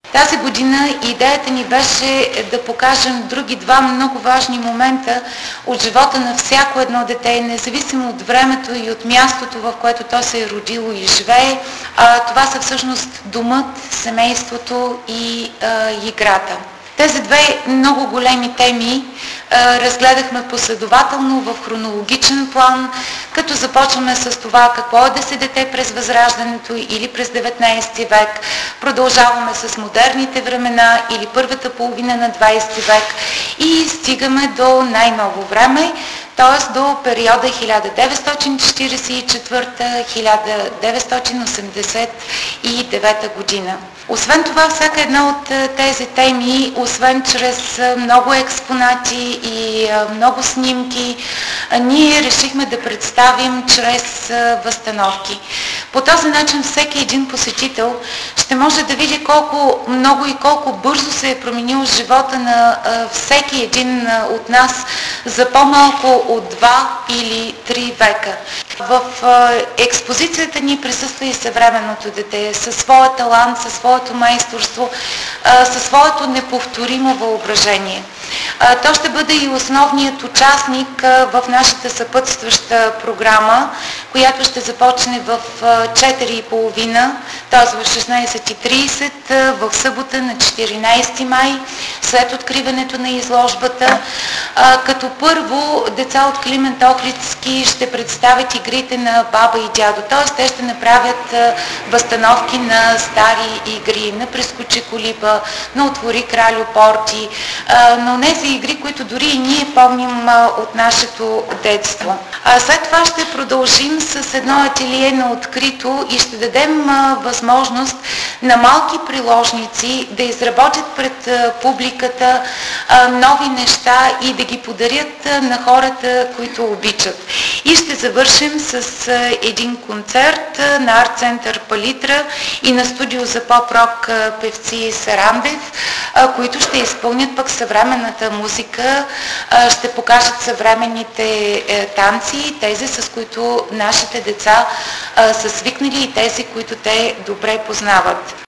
Тази година идеята ни беше да покажем други два много важни момента от живота на всяко едно дете, независимо от времето и от мястото, в което то се е родило и живее. Това са всъщност домът, семейството и играта. Тези две много големи теми разгледахме последователно в хронологичен план, като започваме с това какво е да си дете през Възраждането или през 19 век, продължаваме с модерните времена или първата половина на 20 век и стигаме до най-ново време, т.е. до периода 1944-1989 година. Освен това, всяка една от тези теми, освен чрез много експонати и много снимки, ние решихме да представим чрез възстановки. По този начин всеки един посетител ще може да види колко много и колко бързо се е променил живота на всеки един от нас за по-малко от 2 или 3 века. В експозицията ни присъства и съвременното дете със своя талант, със своето майсторство, със своето неповторимо въображение. То ще бъде и основният участник в нашата съпътстваща програма, която ще започне в 4:30, т.е. в 16:30 в събота на 14 май, след откриването на изложбата. Като първо деца от Климент Охридски ще представят игрите на баба и дядо, т.е. те ще направят възстановки на стари игри, на Прескочи колиба, на Отвори кралю порти, на тези игри, които дори и ние помним от нашето детство. След това ще продължим с едно ателие на открито и ще дадем възможност на малки приложници да изработят пред публиката нови неща и да ги подарят на хората, които обичат. И ще завършим с един концерт на арт-център Палитра и на студио за поп-рок певци Сарандев, които ще изпълнят пък съвременната музика, ще покажат съвременните танци, тези с които нашите деца са свикнали и тези, които те добре познават.